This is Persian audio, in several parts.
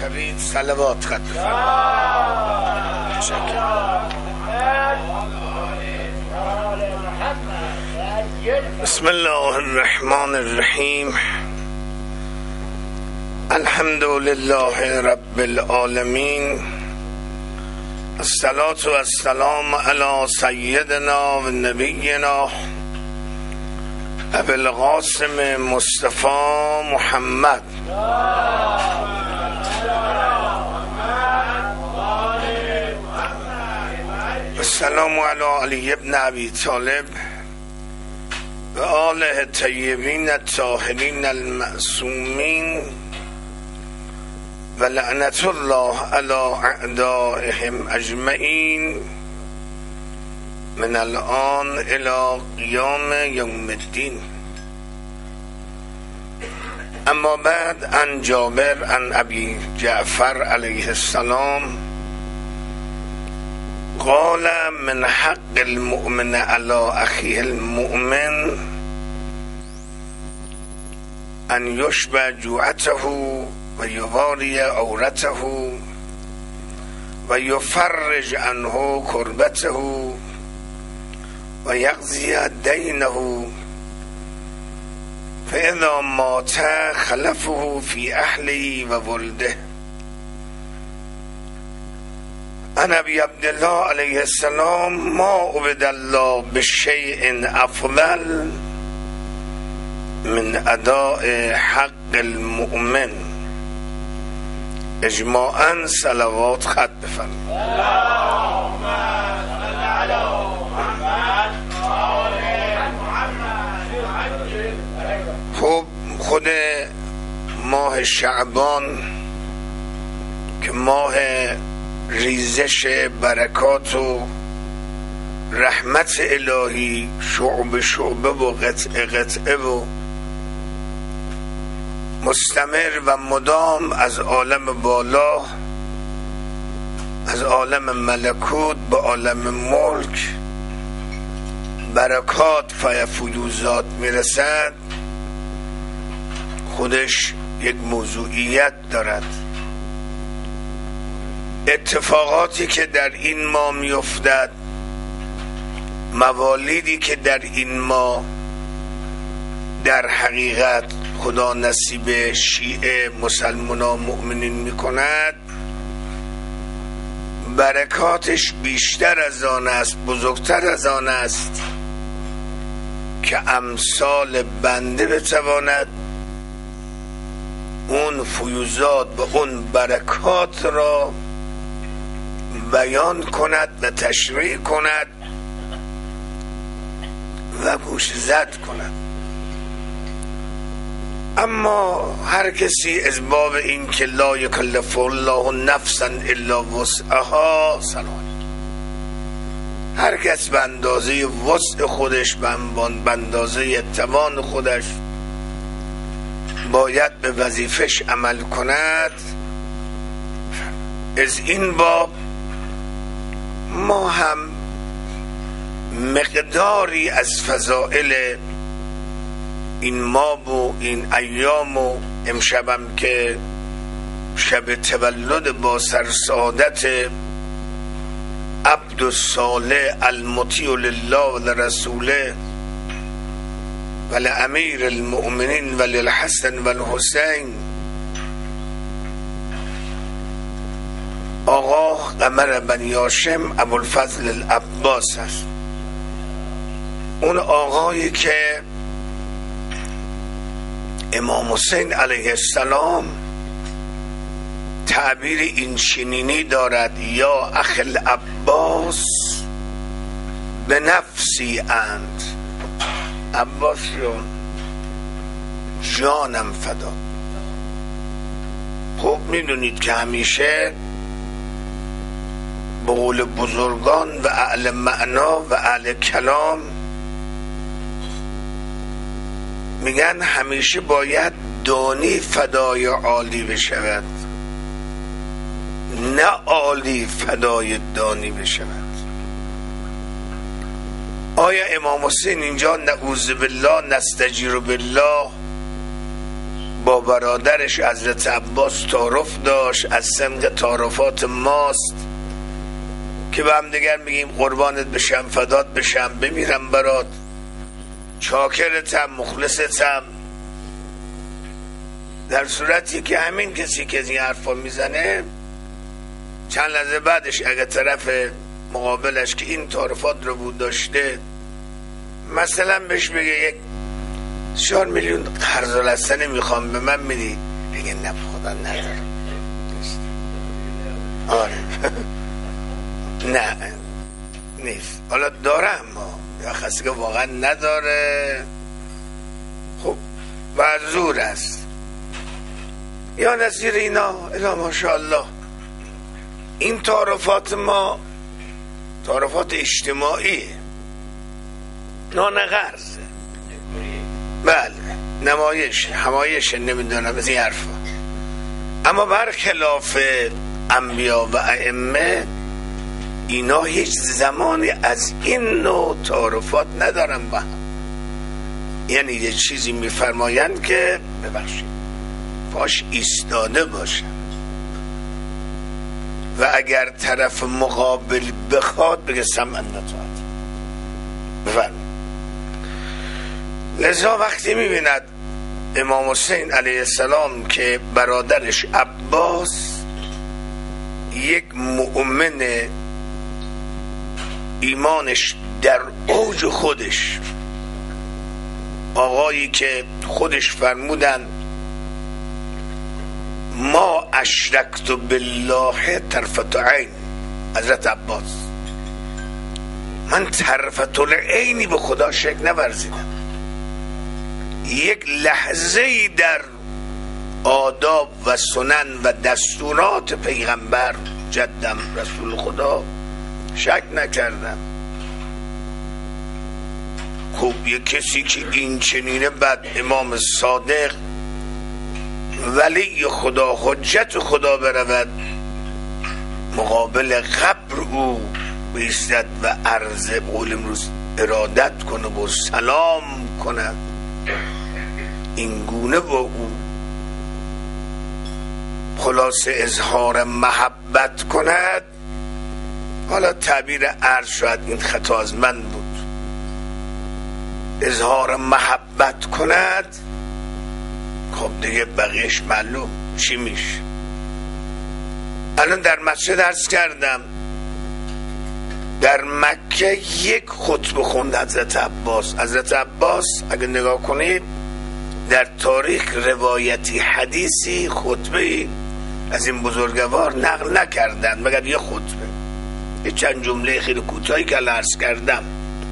بشوید صلوات خط بسم الله الرحمن الرحیم. الحمد لله رب العالمین، الصلاة و السلام علی سیدنا و نبینا ابی القاسم مصطفی محمد السلام علی علی ابن ابی طالب و آله الطیبین الطاهرین المعصومین و لعنت الله علی اعدائهم اجمعین من الان الى قیام یوم الدین. اما بعد، عن جابر عن ابی جعفر علیه السلام قال من حق المؤمن على اخیه المؤمن ان یشبع جوعته و یواری عورته و یفرج عنه کربته و یقضی دینه فاذا مات خلفه فی اهله و ولده. عن ابی عبدالله علیه السلام ما عبد الله بشیء افضل من اداء حق المؤمن. اجماعاً صلوات خط بفرمایید. خب، خود ماه شعبان که ماه ریزش برکات و رحمت الهی شعبه شعبه و قطعه قطعه و مستمر و مدام از عالم بالا، از عالم ملکوت به عالم ملک برکات و فیوضات میرسد، خودش یک موضوعیت دارد. اتفاقاتی که در این ماه میافتد، موالیدی که در این ماه در حقیقت خدا نصیب شیعه مسلمان مؤمنین میکند، برکاتش بیشتر از آن است، بزرگتر از آن است که امثال بنده بتواند اون فیوضات و اون برکات را بیان کند و تشریح کند و گوش زد کند. اما هر کسی از باب این که لا یکلف الله نفسا الا وسعها، هر کس به اندازه وسع خودش، به اندازه توان خودش باید به وظیفش عمل کند. از این باب ما هم مقداری از فضائل این ماه و این ایام و امشبم که شب تولد با سرسعادت عبد الصالح المطیع لله و لرسوله و لامیر المؤمنین و للحسن و الحسین آقا قمر بنی هاشم ابوالفضل العباس است. اون آقایی که امام حسین علیه السلام تعبیر این چنینی دارد: یا اخ العباس به نفسی اند، عباس جانم فدا. خب میدونید که همیشه به قول بزرگان و اهل معنا و اهل کلام میگن همیشه باید دانی فدای عالی بشود، نه عالی فدای دانی بشود. آیا امام حسین اینجا نعوذ بالله نستجیر بالله با برادرش حضرت عباس تعارف داشت، از سمت تعارفات ماست که به هم دیگر میگیم قربانت بشم، فدات بشم، بمیرم برات، چاکرتم، مخلصتم. در صورتی که همین کسی که این حرفا میزنه چند لحظه بعدش اگه طرف مقابلش که این تعارفات رو بود داشته مثلا بهش بگه 4 میلیون قرض الحسنه میخوام به من میدی، بگه نه خدا ندارم. آره نه نیست، حالا دارم یا خاصی که واقعا نداره، خب معذور است یا نظیر اینا. الا ماشاءالله این تعارفات ما تعارفات اجتماعی، نان قرض، بله نمایش، همایش، نمیدونم از این حرفا. اما برخلاف انبیا و ائمه اینا هیچ زمانی از این نوع تعارفات ندارن با هم. یعنی یه چیزی میفرمایند که ببخشید پاش ایستاده باشه و اگر طرف مقابل بخواد بگه سمعا و طاعت. لذا وقتی میبیند امام حسین علیه السلام که برادرش عباس یک مؤمن ایمانش در اوج خودش، آقایی که خودش فرمودن ما اشرکت بالله طرفت عین، حضرت عباس من طرفت العینی به خدا شک نورزیدم، یک لحظه‌ای در آداب و سنن و دستورات پیغمبر جدم رسول خدا شک نکردم. خب یک کسی که این چنینه، بعد امام صادق ولی خدا، حجت خدا برود مقابل قبر او بیستد و عرض قول امروز ارادت کنه و سلام کنه، این گونه با او خلاصه اظهار محبت کند. حالا تعبیر عرض شاید این خطا از من بود، اظهار محبت کند، خب دیگه بقیهش معلوم چی میشه. الان در مسجد عرض کردم در مکه یک خطبه خوند حضرت عباس. حضرت عباس اگه نگاه کنید در تاریخ روایتی حدیثی خطبه از این بزرگوار نقل نکردن مگر یه خطبه، یه چند جمله خیلی کوتاهی که عرض کردم.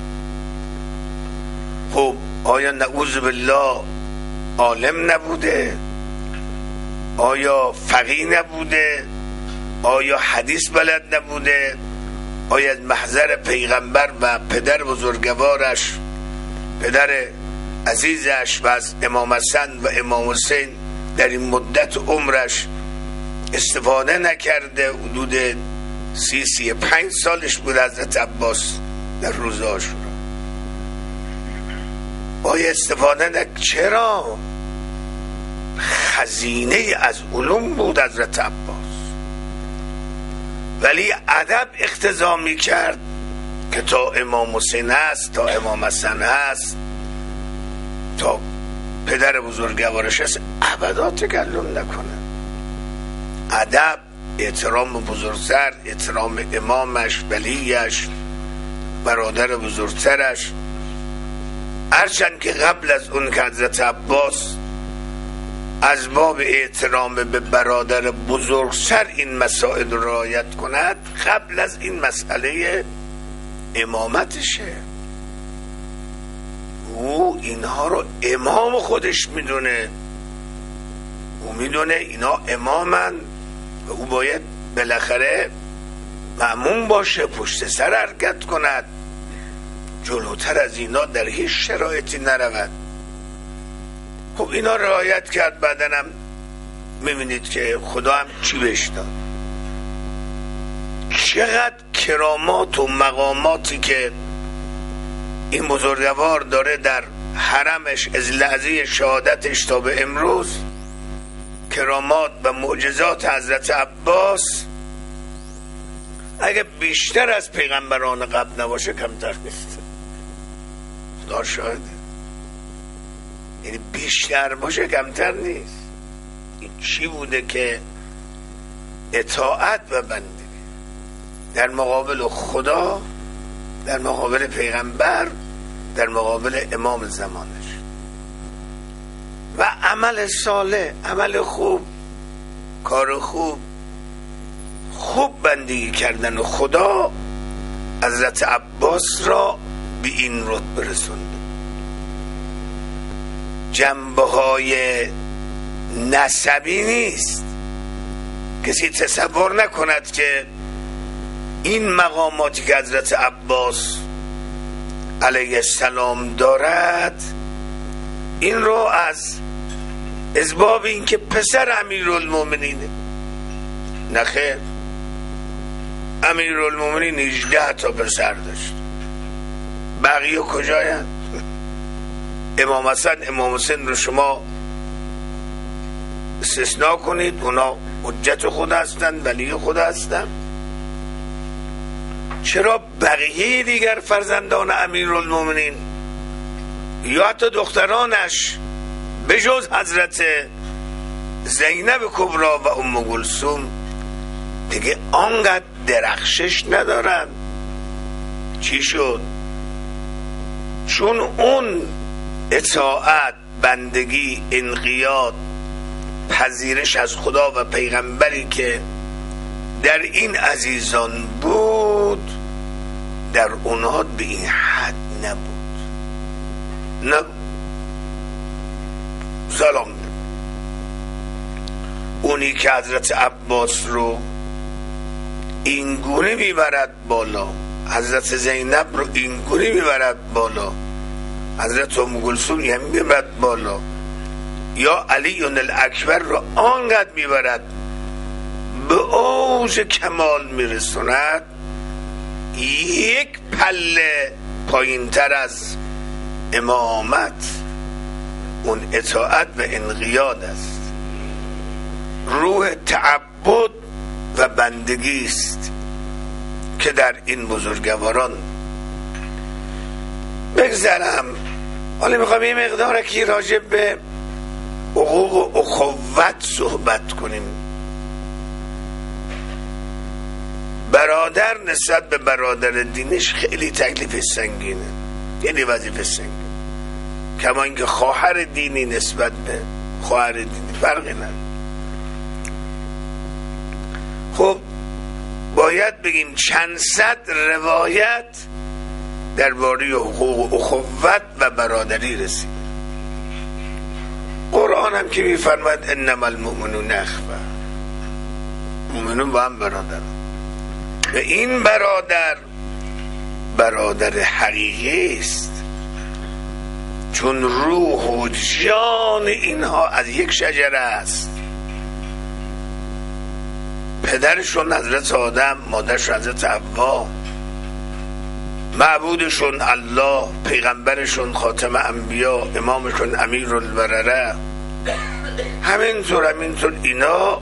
خب آیا نعوذ بالله عالم نبوده؟ آیا فقیه نبوده؟ آیا حدیث بلد نبوده؟ آیا از محضر پیغمبر و پدر بزرگوارش، پدر عزیزش و از امام حسن و امام حسین در این مدت عمرش استفاده نکرده؟ حدود 35 سالش بود حضرت عباس در روز عاشورا. آیا استفاده چرا؟ خزینه از علوم بود حضرت عباس، ولی ادب اقتضا می کرد که تا امام حسین هست، تا امام حسن هست، تا پدر بزرگوارش هست، ابدا تکلم نکنه. ادب، احترام بزرگتر، احترام امامش، ولیش، برادر بزرگترش. هرچند که قبل از اون که حضرت عباس از باب احترام به برادر بزرگتر این مسائل رو رعایت کند، قبل از این مسئله امامتشه. او اینها رو امام خودش میدونه، او میدونه اینا امامن و او باید بالاخره مأمون باشه، پشت سر حرکت کند، جلوتر از اینا در هیچ شرایطی نرود. خب اینا رعایت کرد. بعدنم میبینید که خدا هم چی بهش داد، چقدر کرامات و مقاماتی که این بزرگوار داره در حرمش از لحظه شهادتش تا به امروز. کرامات و معجزات حضرت عباس اگه بیشتر از پیغمبران قبل نباشه کمتر نیست. خدا شاهده، یعنی بیشتر باشه کمتر نیست. این چی بوده که اطاعت و بندگی در مقابل خدا، در مقابل پیغمبر، در مقابل امام زمانش، و عمل صالح، عمل خوب، کار خوب، خوب بندگی کردن و خدا حضرت عباس را به این رتبه رسوند. جنبه های نسبی نیست. کسی تصور نکند که این مقاماتی که حضرت عباس علیه السلام دارد این رو از باب این که پسر امیرالمومنینه. نخیر، امیرالمومنین 18 تا پسر داشت. بقیه کجاین؟ امام حسن، امام حسین رو شما استثناء کنید، اونا حجت خود هستن، ولی خود هستن. چرا بقیه دیگر فرزندان امیرالمومنین یا حتی دخترانش به جز حضرت زینب کبری و ام کلثوم دیگه آنقدر درخشش ندارن؟ چی شد؟ چون اون اطاعت، بندگی، انقیاد، پذیرش از خدا و پیغمبری که در این عزیزان بود در اونها به این حد نبود. سلام. اونی که حضرت عباس رو این گونه میبرد بالا، حضرت زینب رو این گونه میبرد بالا، حضرت ام کلثوم هم میبرد بالا، یا علی الاکبر رو آنقدر میبرد به اوج کمال میرسوند، یک پله پایین تر از امامت اون اطاعت و انقیاد است. روح تعبد و بندگی است که در این بزرگواران بگذرم. حالا میخوام یه مقدار که راجع به حقوق و اخوت صحبت کنیم. برادر نسبت به برادر دینش خیلی تکلیف سنگینه، یعنی وظیفه سنگین. کما اینکه خواهر دینی نسبت به خواهر دینی فرقی نداره. خب باید بگیم چند صد روایت درباره حقوق و اخوت و برادری رسید. قرآن هم که میفرماید انما المؤمنون اخوه، مؤمنون با هم برادر، و این برادر حقیقی است، چون روح و جان اینها از یک شجره است. پدرشون حضرت آدم، مادرشون حضرت حوا، معبودشون الله، پیغمبرشون خاتم انبیا، امامشون امیرالبرره. همینطور اینا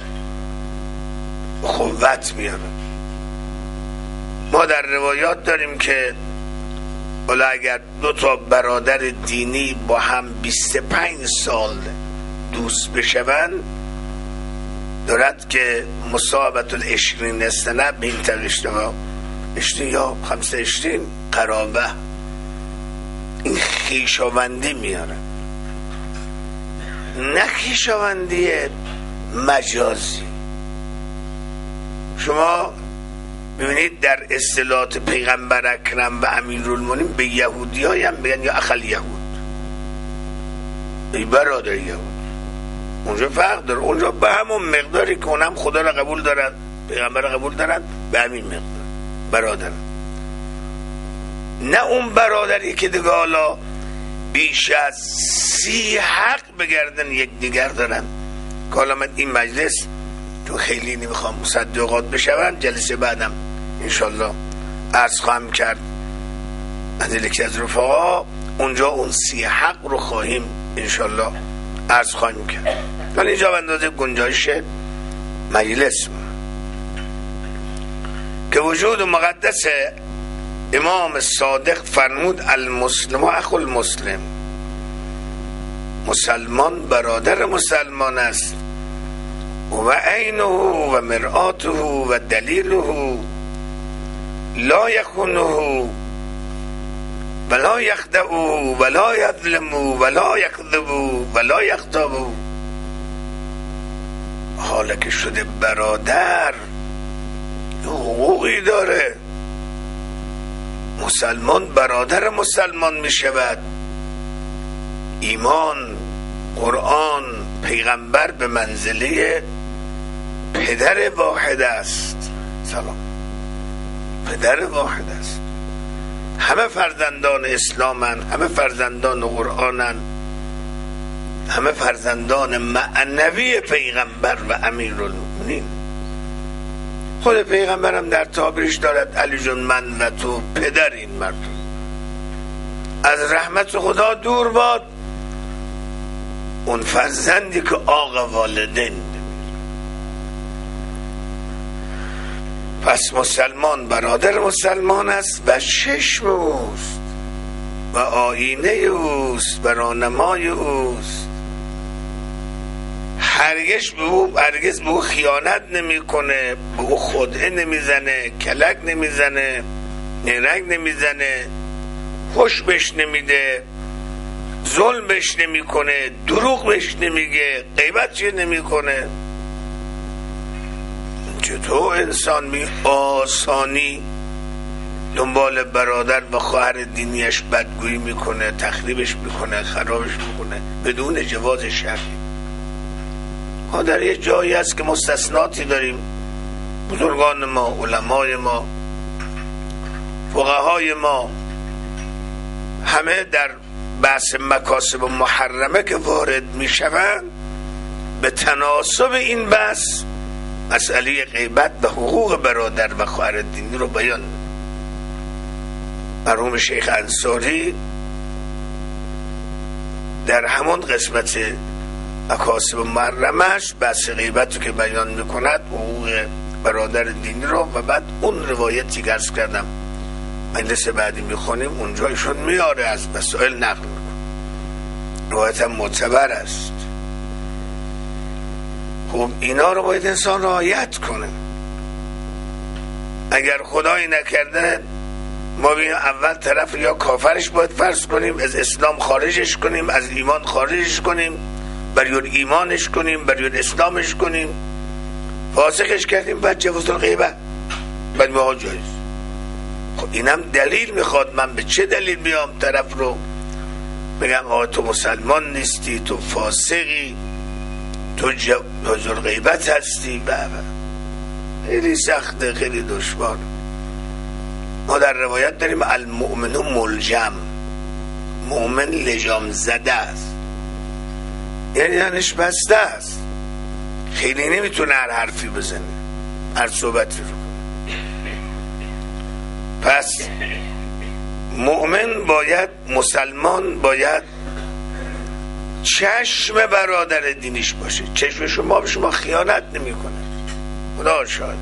قوت میارن. ما در روایات داریم که ولی اگر دو تا برادر دینی با هم 25 سال دوست بشوند، دارد که مصابت العشرین سنه بینتر اشتباه 20 یا 25 قرابه، این خویشاوندی میاره، نه خویشاوندی مجازی. شما ببینید در اصطلاحات پیغمبر اکرم و امیرالمومنین به یهودی های هم بگن یا اخل یهود، ای برادر یهود. اونجا فرق داره، اونجا به همون مقداری که اونم خدا را قبول دارد، پیغمبر را قبول دارد، به همین مقدار برادر. نه اون برادری که دیگه حالا بیش از 30 حق بگردن یک دیگر دارن. که حالا من این مجلس تو خیلی نمیخوام مصدقات بشون، جلسه بعدم انشالله عرض خواهم کرد از یکی از رفقا، اونجا اون 30 حق رو خواهیم انشالله عرض خواهیم کرد. ولی اینجا به اندازه گنجایش مجلس که وجود مقدس امام صادق فرمود المسلم اخو المسلم، مسلمان برادر مسلمان است و عینه و مرآته و دلیله لا یخونه ولا یخدعه ولا یظلمه ولا یکذبه ولا یغتابه. حالا که شده برادر حقوقی داره، مسلمان برادر مسلمان می شود. ایمان، قرآن، پیغمبر به منزله پدر واحد است. سلام، پدر واحد است. همه فرزندان اسلامن، همه فرزندان قرآنن، همه فرزندان معنوی پیغمبر و امیرالمومنین. خود پیغمبرم در تعبیرش دارد علی جون من و تو پدر این مردم، از رحمت خدا دور باد اون فرزندی که آقا والدین. پس مسلمان برادر مسلمان است و چشم اوست و آینه اوست و راهنمای اوست. هرگز به او خیانت نمیکنه، به او خدعه نمیزنه، کلک نمیزنه، نرک نمیزنه، خوش بهش نمیده، ظلم بهش نمیکنه، دروغ بهش نمیگه، غیبت نمیکنه. چطور انسان آسانی دنبال برادر و خواهر دینیش بدگویی میکنه، تخریبش میکنه، خرابش میکنه بدون جواز شرعی؟ ما در یه جایی هست که مستثناتی داریم. بزرگان ما، علمای ما، فقهای ما، همه در بحث مکاسب و محرمه که وارد میشوند به تناسب این بحث مسئله غیبت و حقوق برادر و خواهر دینی رو بیان. مرحوم شیخ انصاری در همون قسمت مکاسب محرمش بحث غیبت رو که بیان میکند، حقوق برادر دینی رو، و بعد اون روایتی که عرض کردم مجلس بعدی میخونیم اونجا ایشون میاره از مسائل نقل میکنه، روایت هم معتبر است. خب اینا رو باید انسان رعایت کنه. اگر خدایی نکرده ما بیم اول طرف یا کافرش باید فرض کنیم، از اسلام خارجش کنیم، از ایمان خارجش کنیم، بریون ایمانش کنیم، بریون اسلامش کنیم، فاسقش کردیم، بعد جواز الغیبه بعد ما جایز. خب اینم دلیل میخواد. من به چه دلیل بیام طرف رو بگم آقا تو مسلمان نیستی، تو فاسقی، تو جواز الغیبت هستی؟ خیلی سخته، خیلی دشوار. ما در روایت داریم المؤمن ملجم، مؤمن لجام زده است، یعنی دهنش بسته است، خیلی نمیتونه هر حرفی بزنه، هر صحبتی رو. پس مؤمن باید، مسلمان باید چشم برادر دینیش باشه. چشم شما به شما خیانت نمیکنه، خدا شاهد.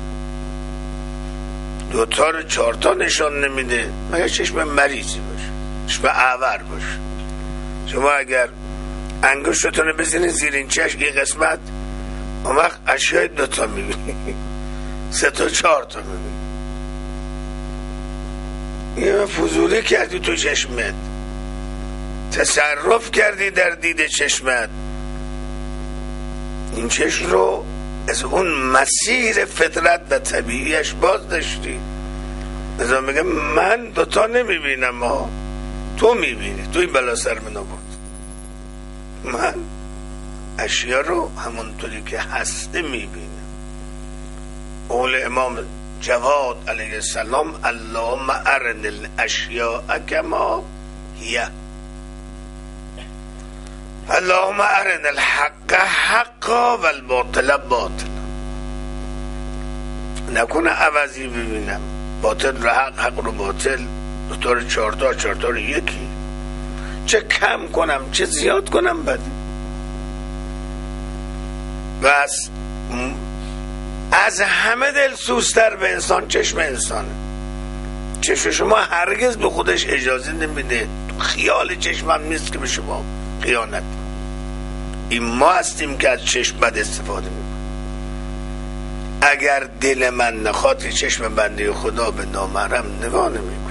دوتا رو چهارتا نشان نمیده، مگر چشم مریضی باشه، چشم اعور باشه. شما اگر انگشتتون بزنید زیر این چشم این قسمت، اون وقت اشیای دوتا میبینی، سه تا چهار تا میبینی. یه فضولی کردی تو چشمت، تصرف کردی در دید چشمت. این چشم رو از اون مسیر فطرت و طبیعیش باز داشتی. ازا میگه من دوتا نمیبینم، ها تو میبینی، تو این بلا سر من آورد. من اشیا رو همونطوری که هسته میبینم. قول امام جواد علیه السلام اللهم ارن الاشیاء کما هی، اللهم ارن الحق حقا و الباطل باطل. نکنه عوضی ببینم، باطل رو حق، حق رو باطل، دوتا رو چهارتا، چهارتا رو یکی. چه کم کنم چه زیاد کنم بده. و از همه دل سوزتر به انسان چشم انسانه. چشم شما هرگز به خودش اجازه نمیده، خیال چشم هم نیست که به شما خیانت. این ما هستیم که از چشم بد استفاده میکنیم. اگر دل من نخواد چشم بنده خدا به نامحرم نگاه نمیکنه.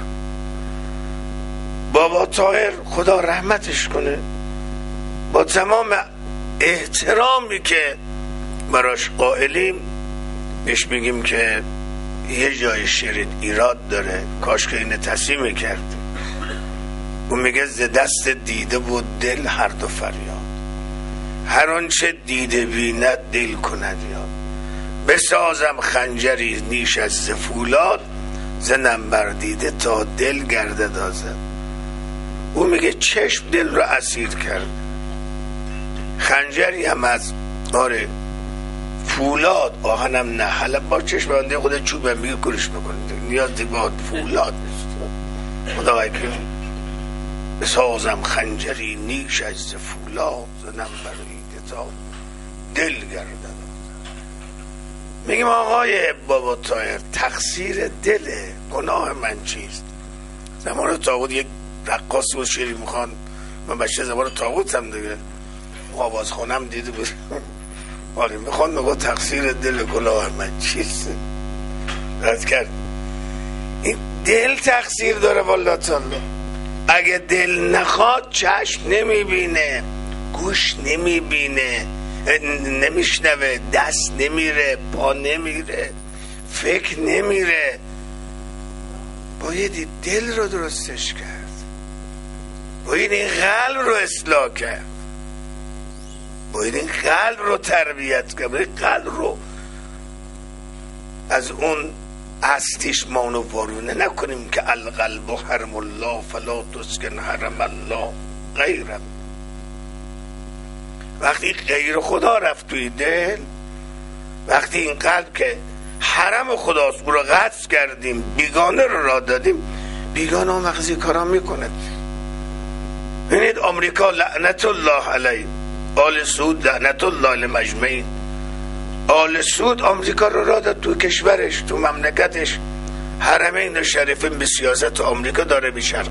بابا طاهر خدا رحمتش کنه، با تمام احترامی که براش قائلیم بهش میگیم که یه جای شعر ایراد داره، کاش که اینه تصحیح میکرد. اون میگه ز دست دیده بود دل هر دو فریاد، هر آنچه دیده بیند دل کند یاد، بسازم خنجری نیش از فولاد، زنم بر دیده تا دل گردد آزاد. اون میگه چشم دل رو اسیر کرد، خنجری هم از فولاد، آهنم نه، حالا با چشم بنده خود چوب هم میگه کلش میکنه، نیاز دیگه فولاد نیست. خدا وکیل بسازم خنجری نیش از فولاد، زنم بر دیده تا دل گردد. میگیم آقای بابا طاهر تقصیر دله، گناه من چیست؟ زمان طاغوت یک رقاص و شعری میخوان، من بچه زمان طاغوت هم دیگه آواز خونم دیده بود آره میخوان نگاه تقصیر دل، گناه من چیست؟ رد کرد این دل تقصیر داره والله تعالی. اگه دل نخواد چشم نمیبینه، گوش نمیبینه، نمیشنوه، دست نمیره، پا نمیره، فکر نمیره. باید دل رو درستش کرد، باید این قلب رو اصلاح کرد، باید این قلب رو تربیت کرد، باید قلب رو از اون هستیش مانو وارونه نکنیم که القلب حرم الله فلا تسکن حرم الله غیرم. وقتی غیر خدا رفت توی دل، وقتی این قلب که حرم خداست او رو قطع کردیم، بیگانه رو راه دادیم، بیگانه هم مغزی کارا میکند. ببینید آمریکا لعنت الله علیه، آل سعود لعنت الله علیه مجمعین. آل سعود آمریکا رو راه داد تو کشورش، تو مملکتش، حرمین شریفین به سیاست آمریکا داره میچرخه،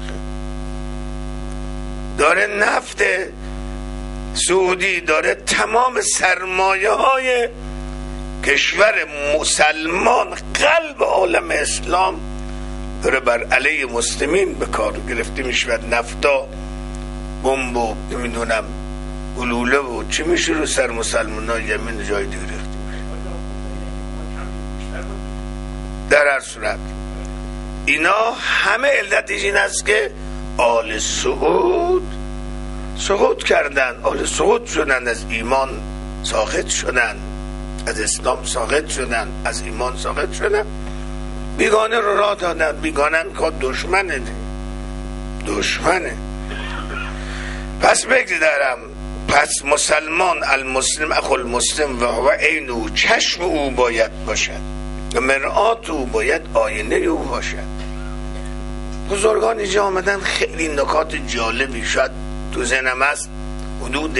داره نفت سعودی، داره تمام سرمایه های کشور مسلمان، قلب عالم اسلام داره بر علیه مسلمین به کار گرفته میشه. نفتا، بمب و نمیدونم گلوله و چی میشه رو سر مسلمان ها یمین جای دیگه ریخته میشه. در هر صورت اینا همه علتش این است که آل سعود سقوط کردن، آل سقوط شدن، از ایمان ساقط شدن، از اسلام ساقط شدن، از ایمان ساقط شدن، بیگانه رو راه دادن. بیگانه که دشمنه. پس بگذارم، پس مسلمان المسلم اخو المسلم و هو عینو، چشم او باید باشد و مرآت او باید آینه او باشد. بزرگان اینجا آمدن خیلی نکات جالبی شد تو ذهنم است، حدود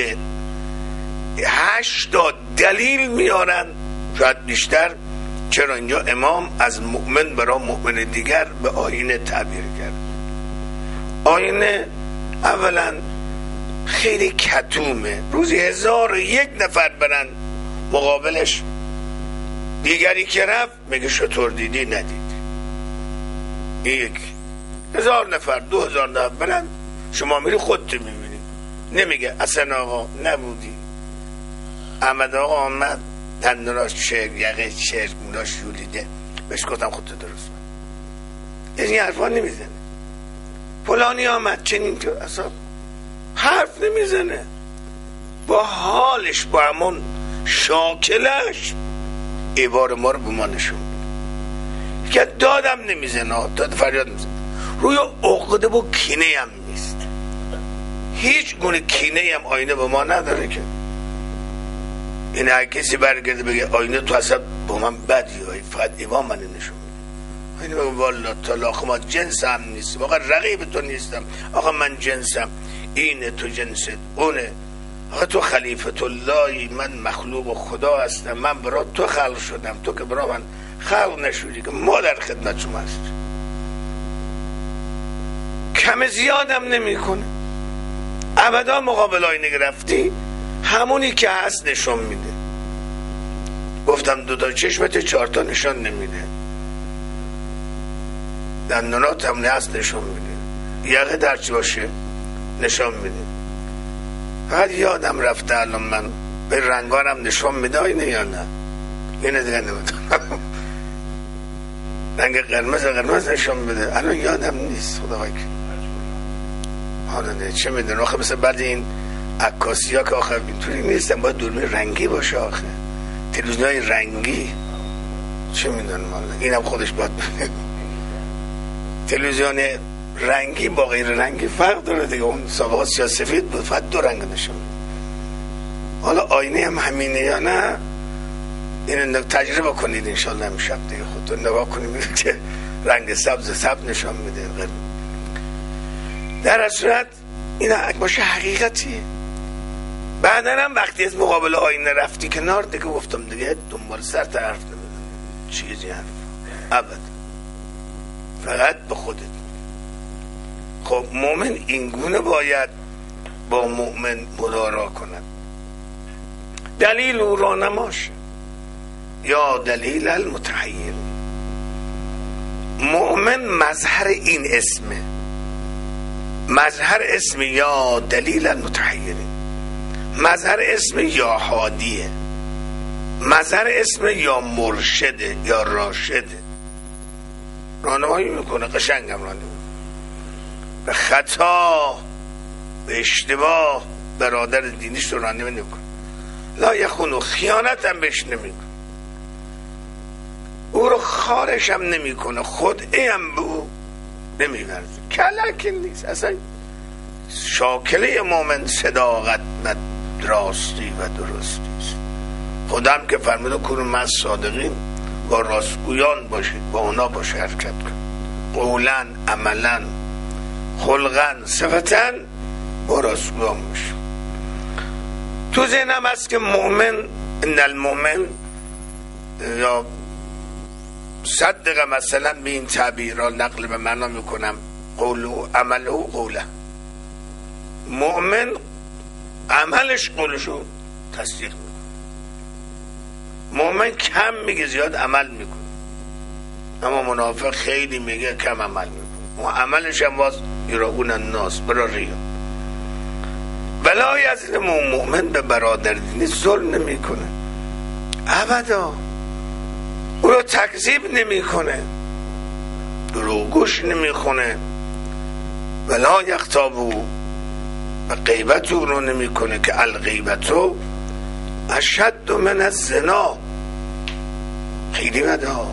8 دلیل میارن، شاید بیشتر، چرا اینجا امام از مؤمن برای مؤمن دیگر به آینه تعبیر کرد. آینه اولا خیلی کتومه، روزی 1001 نفر برن مقابلش، دیگری که رفت میگه شطور دیدی ندید. یک 1000 نفر 2000 نفر برن، شما میری خودت میبینی، نمیگه اصلا آقا نبودی، احمد آقا آمد دندوناش چرک، یقه چرک، مولاش یولیده، بهش گفتم خودت درست من. این حرفا نمیزنه. فلانی آمد چنین، تو اصلا حرف نمیزنه، با حالش، با همون شاکلش عبار ما رو به ما نشون که دادم نمیزنه، داد فریاد میزنه، روی عقده و کینه هم نیست، هیچ گونه کینه هم آینه به ما نداره که این هر کسی برگرده بگه آینه تو اصلا با من بدی هایی، فقط ایوان من نشون میده. آینه بگه والا تعالی آخه ما جنس هم نیستم، آقا رقیب تو نیستم، آقا من جنسم، اینه تو جنست اونه، تو خلیفت اللهی، من مخلوق خدا هستم، من برای تو خلق شدم، تو که برای من خلق نشدی که ما در خدمت شما هستیم. کم زیادم نمی کنه. ابدا مقابل آینه رفتی همونی که هست نشون میده. گفتم 2 تا چشمت 4 تا نشون نمیده، دندونات هم هست نشون میده، یقه درچی باشه نشون میده. فقط یادم رفته الان من به رنگانم نشون میده آینه یا نه، اینه دیگه نمیدونم. رنگ قرمز نشون میده، الان یادم نیست. خدا وکیل حالا نه چه میدونم. آخه مثل بعد این عکاسی ها که آخه اینطوری نیستن، باید دوربین رنگی باشه. آخه تلویزیون های رنگی چه میدونم، اینم خودش باید تلویزیون رنگی با غیر رنگی فرق داره دیگه. اون سابقه سیاه‌سفید بود، فقط 2 رنگ نشون. حالا آینه هم همینه یا نه، اینو تجربه کنید انشالله امشب دیگه، خودتون نگاه کنید که رنگ سبز نشون میده. در صورت این باشه حقیقتیه. بعدا هم وقتی از مقابل آینه رفتی کنار دیگه، گفتم دیگه دنبال سر طرف نمیدونم چیزی حرف ابدا، فقط به خودت. خب مومن اینگونه باید با مؤمن مدارا کند. دلیل او را نماشه یا دلیل المتحیر. مؤمن مظهر این اسمه، مظهر اسم یا دلیل المتحیر، مظهر اسم یا هادیه، مظهر اسم یا مرشده یا راشده. راهنمایی میکنه، قشنگم راهنمایی به خطا به اشتباه برادر دینیش رو راهنمایی نمیکنه. لا یخونو، خیانت هم بهش نمیکنه، او رو خارش هم نمیکنه، خدعه هم به او نمیورزه، کلک نیست اصلا. شاکله مومن صداقت و راستی و درستی است. خودم که فرموده کنون من صادقین با راستگویان باشید، با اونا باشه حرکت کن، قولا عملا خلقا صفتا با راستگویان باشه. تو ذهنم هست که مؤمن، ان المؤمن یا صدق مثلا به این تعبیر را نقل به معنا میکنم، قولو عمله قوله. مؤمن عملش قولشو تصدیق میکنه. مؤمن کم میگه زیاد عمل میکنه، اما منافق خیلی میگه کم عمل میکنه و عملش هم باز یراؤون الناس، برای ریا. ولا یظلم. مؤمن به برادر دینی ظلم نمیکنه ابدا، او رو تکذیب نمیکنه، دروغگوش نمیکنه. ولا یغتابو، و غیبت او رو نمیکنه که الغیبتو اشد من الزنا. خیلی مدا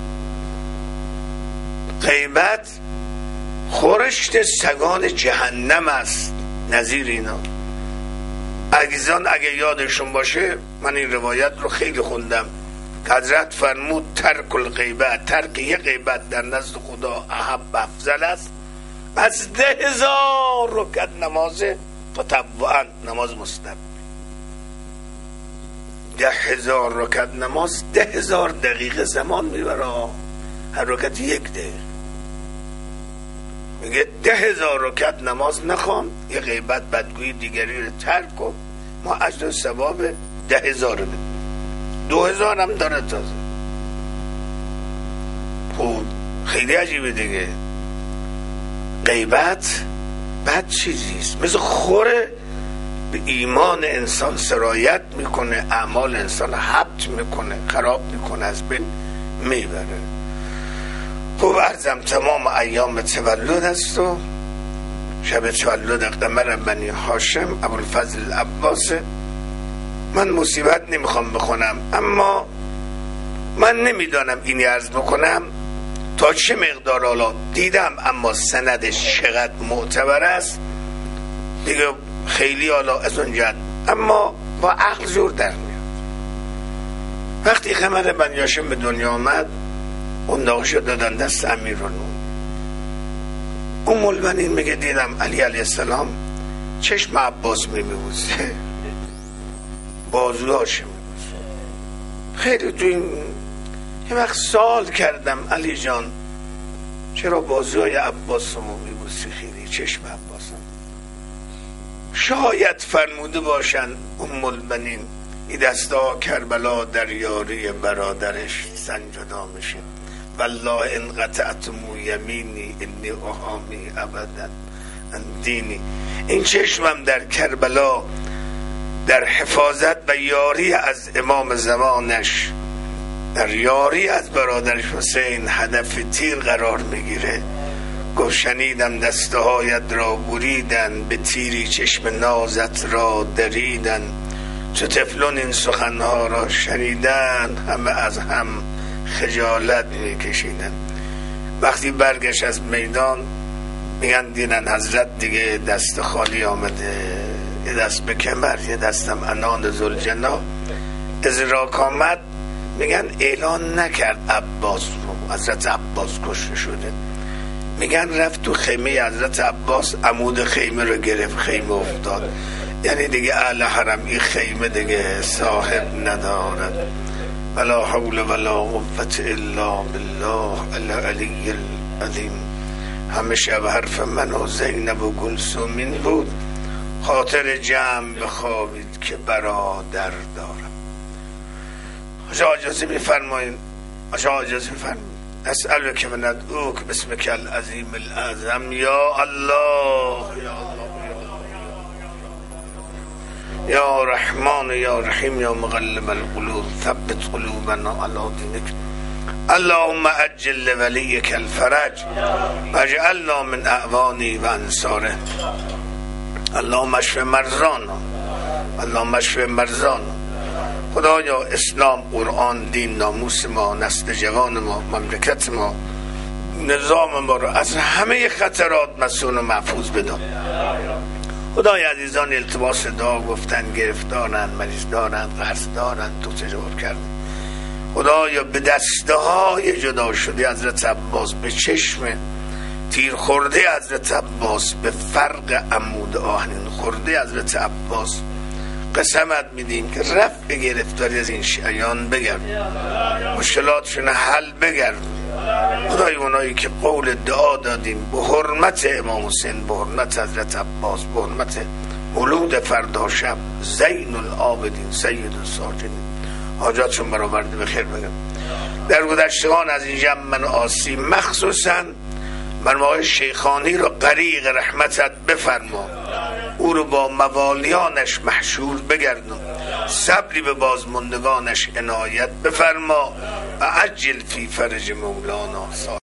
غیبت خورشت سگان جهنم است، نظیر اینا. عزیزان اگه یادشون باشه، من این روایت رو خیلی خوندم که حضرت فرمود ترک الغیبت، ترک یه غیبت در نزد خدا احب افضل است از 10,000 رکعت نماز تطوعا، نماز مستحب. 10,000 رکعت نماز 10,000 دقیقه زمان میبره، هر رکعت 1 دقیقه. میگه 10,000 رکعت نماز نخوام، یه غیبت بدگویی دیگری رو ترک کن، ما اجر و ثواب 10,000 رو بدیم، 2,000 هم داره تازه. خب خیلی عجیبه دیگه. غیبت بد چیزیست، مثل خوره به ایمان انسان سرایت میکنه، اعمال انسان حبط میکنه، خراب میکنه، از بین میبره. خب عرضم تمام ایام تولد است و شب تولد قمر بنی هاشم ابوالفضل العباسه. من مصیبت نمیخوام بخونم، اما من نمیدانم اینی عرض بکنم تا چه مقدار حالا دیدم، اما سندش چقدر معتبر است دیگه خیلی حالا از اونجا، اما با عقل زور در میاد. وقتی قمر بنی هاشم به دنیا آمد، اون نقشه دادن دست امیرالمومنین. ام البنین میگه دیدم علی علیه السلام چشم عباس میبوسه. بازوهاش خیلی تو این یه وقت سوال کردم علی جان چرا بازوهای عباسمو میبوسی؟ خیلی چشم عباسم. شاید فرموده باشن ام البنین این دستا کربلا در یاری برادرش سنجدا میشه. والله ان قطعتم یمینی انی احامی ابدا ان دینی. این چشمم در کربلا در حفاظت و یاری از امام زمانش، در یاری از برادرش حسین هدف تیر قرار میگیره. گفت شنیدم دسته هایت را بریدن، به تیری چشم نازت را دریدن. چو طفلون این سخنها را شنیدن، همه از هم خجالت میکشیدن. وقتی برگشت از میدان میگن دیدن حضرت دیگه دست خالی آمده، یه دست به کمر، یه دستم عنان ذوالجناح. ازراک آمد میگن اعلان نکرد عباس رو، حضرت عباس کشته شده. میگن رفت تو خیمه حضرت عباس، عمود خیمه رو گرفت، خیمه افتاد. یعنی دیگه اهل حرم این خیمه دیگه صاحب ندارد. ولا حول ولا قوة الا بالله العلی العظیم. همه شب حرف من و زینب و گلسومین بود، خاطر جمع بخوابید که برادر دارم. آجا اجازه میفرمایید، آجا اجازه میفرمایید. اسألک من ادعوک باسمک العظیم الاعظم یا الله یا رحمان یا رحیم یا مقلب القلوب ثبت قلوبنا علی دینک. اللهم عجل لولیک الفرج واجعلنا من اعوانه و انصاره. اللهم اشف مرضانا، اللهم اشف مرضانا. خدایا اسلام، قرآن، دین، ناموس ما، نسل جوان ما، مملکت ما، نظام ما رو از همه خطرات مسئول و محفوظ بدار. خدای عزیزان التماس دعا گفتن، گرفتارن، مریض دارن، قرض دارن، تو تجاوب کردن. خدایا به دسته های جدا شده حضرت عباس، به چشم تیر خورده حضرت عباس، به فرق عمود آهنین خورده حضرت عباس قسمت میدیم که رفع گرفتاری از این شیعیان بگرد، مشکلاتشون حل بگرد. خدای اونایی که قول دعا دادیم به حرمت امام حسین، به حرمت حضرت عباس، به حرمت مولود فردا شب زین العابدین سید الساجدین، حاجاتشون برآورده به خیر بگم. در گذشتگان از این جمع من آسی، مخصوصا مرمای شیخانی رو غریق رحمتت بفرما، او رو با موالیانش محشور بگردون، صبری به بازماندگانش عنایت بفرما و عجل فی فرج مولانا.